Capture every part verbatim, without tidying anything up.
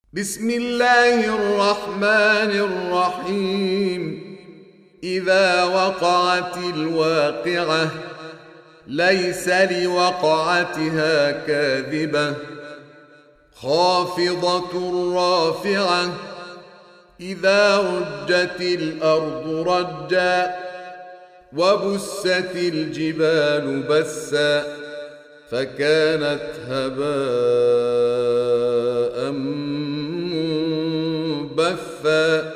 بسم الله الرحمن الرحيم. إذا وقعت الواقعة ليس لوقعتها كاذبة خافضة رافعة. إذا رجت الأرض رجا وبست الجبال بسا فكانت هباء منبثا.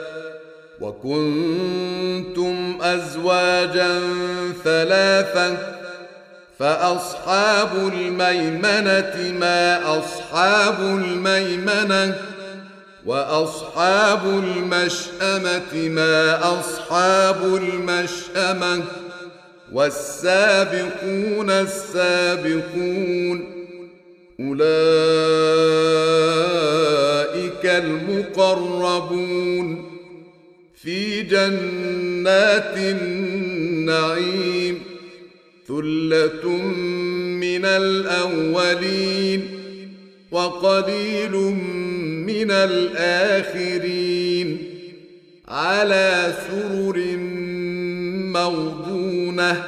وكنتم أزواجا ثلاثا فأصحاب الميمنة ما أصحاب الميمنة وأصحاب المشأمة ما أصحاب المشأمة والسابقون السابقون أولئك المقربون في جنات النعيم. ثلة من الأولين وقليل من الآخرين على سرر موضونة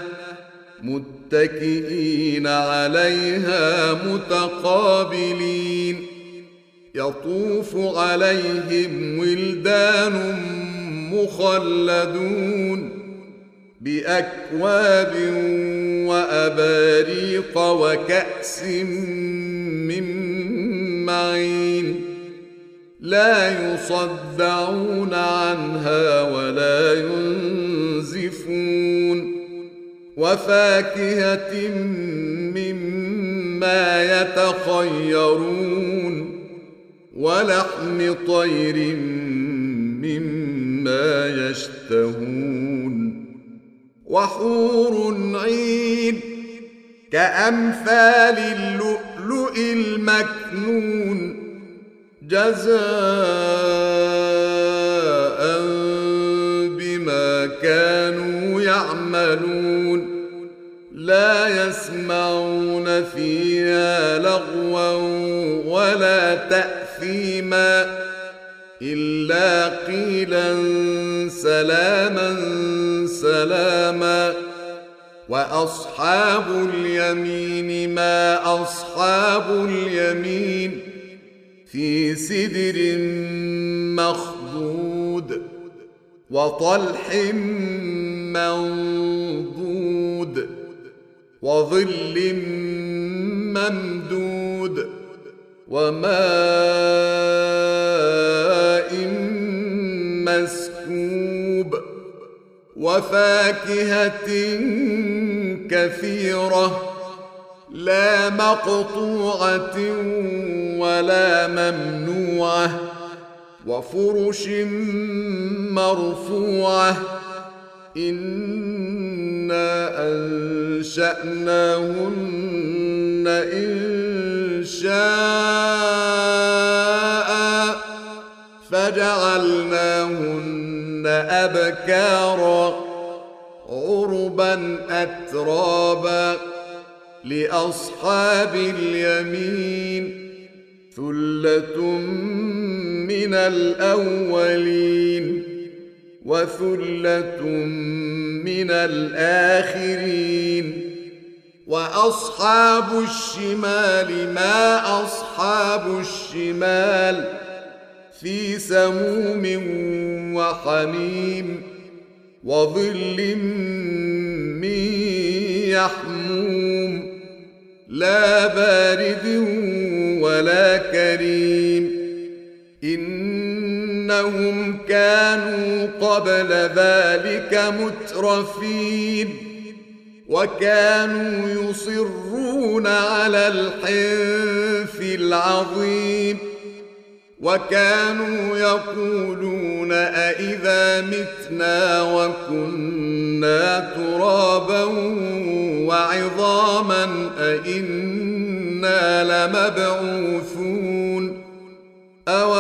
متكئين عليها متقابلين. يطوف عليهم ولدان مخلدون بأكواب وأباريق وكأس من معين لا يصدعون عنها ولا ينزفون. وفاكهة مما يتخيرون ولحم طير مما يشتهون. وحور عين كأمثال اللؤلؤ المكنون جزاء بما كانوا يعملون. لا يسمعون فيها لغوا ولا تأثيما إلا قيلا سلاما سلاما. وأصحاب اليمين ما أصحاب اليمين في سدر مخضود وطلح منضود وظل ممدود وماء مسكوب وفاكهة كثيرة لا مقطوعة ولا ممنوعة وفرش مرفوعة. إنا أنشأناهن إن شاء فجعلناهن أبكارا عربا أترابا لأصحاب اليمين ثلة من الأولين وثلة من الآخرين. وأصحاب الشمال ما أصحاب الشمال في سموم وحميم وظل من يحموم لا بارد ولا كريم. إنهم كانوا قبل ذلك مترفين وكانوا يصرون على الحنث العظيم وكانوا يقولون أئذا متنا وكنا ترابا وعظاما أئنا لمبعوثون أو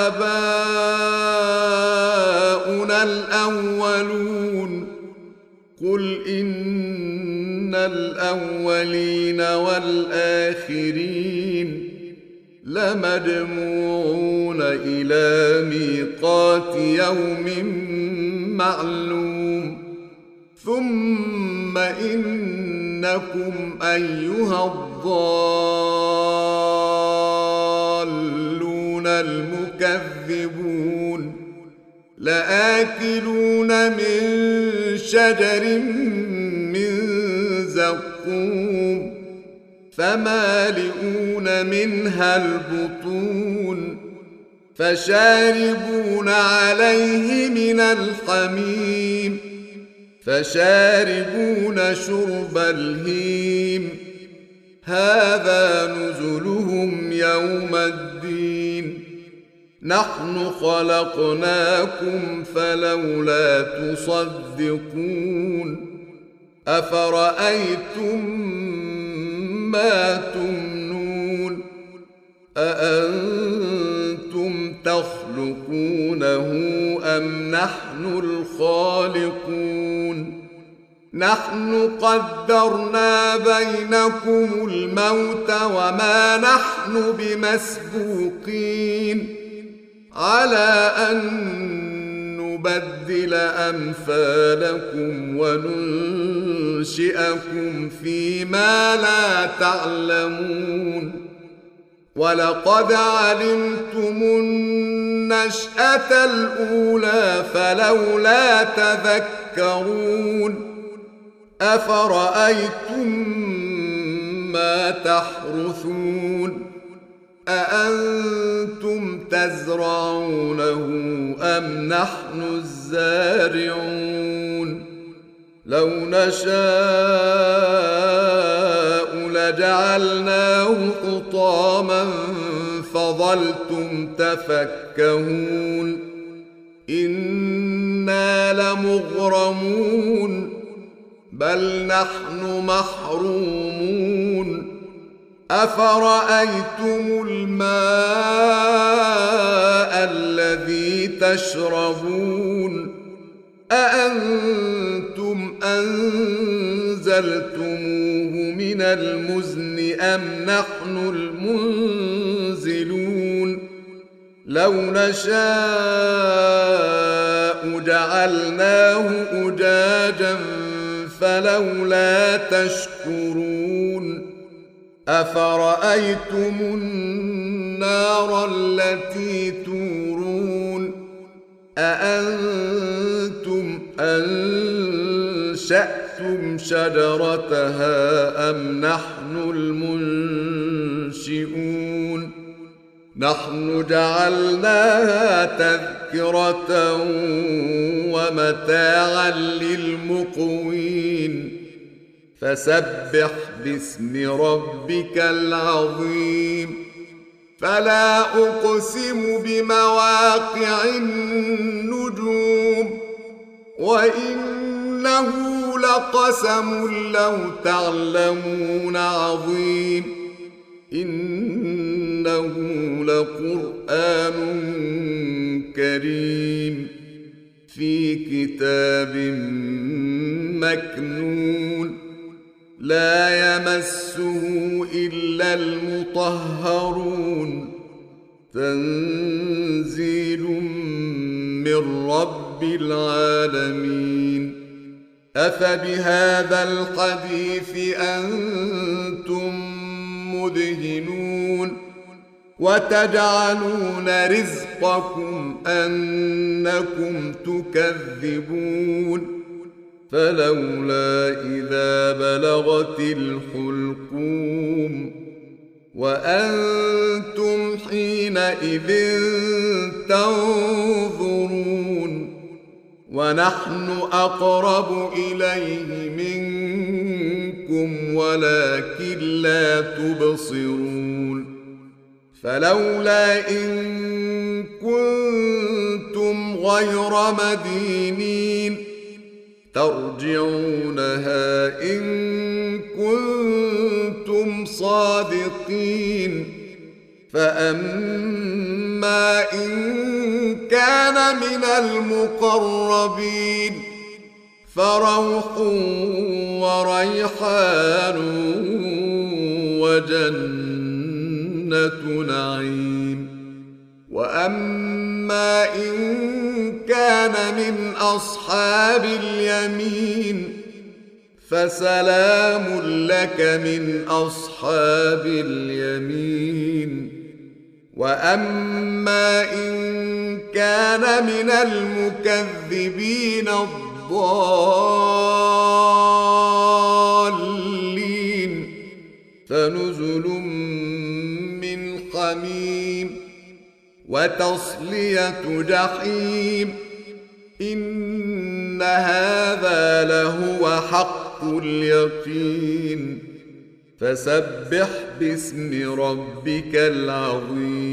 آباؤنا الأولون قل إن الأولين والآخرين لمجموعون إلى ميقات يوم معلوم ثم إنكم أيها الضالون المكذبون لآكلون من شجر من زقوم فمالئون منها البطون فشاربون عليه من الحميم فشاربون شرب الهيم هذا نزلهم يوم الدين نحن خلقناكم فلولا تصدقون أفرأيتم ما تمنون أأنتم تخلقونه أم نحن الخالقون نحن قدرنا بينكم الموت وما نحن بمسبوقين على أن نبدل أمثالكم وننشئكم فيما لا تعلمون ولقد علمتم النشأة الأولى فلولا تذكرون أفرأيتم ما تحرثون أأنتم تزرعونه أم نحن الزارعون لو نشاء لجعلناه حطاما فظلتم تفكهون إنا لمغرمون بل نحن محرومون أفرأيتم الماء الذي تشربون أأنتم أنزلتموه من المزن أم نحن المنزلون لو نشاء جعلناه أجاجا فلولا تشكرون أفرأيتم النار التي تورون أأنتم أنشأتم شجرتها أم نحن المنشئون نحن جعلناها تذكرة ومتاعا للمقوين فسبح باسم ربك العظيم فلا أقسم بمواقع النجوم وإنه لقسم لو تعلمون عظيم إنه لقرآن كريم في كتاب مكنون لا يمسه إلا المطهرون تنزيل من رب العالمين أفبهذا الحديث أنتم مدهنون وتجعلون رزقكم أنكم تكذبون فلولا إذا بلغت الحلقوم وأنتم حينئذ تنظرون ونحن أقرب إليه منكم ولكن لا تبصرون فلولا إن كنتم غير مدينين ترجعونها إن كنتم صادقين فأما إن كان من المقربين فروح وريحان وجنة نعيم وأما إن كان من أصحاب اليمين فسلام لك من أصحاب اليمين. وأما إن كان من المكذبين الضالين فنزل من حميم وتصلية جحيم. إن هذا لهو حق اليقين. فسبح باسم ربك العظيم.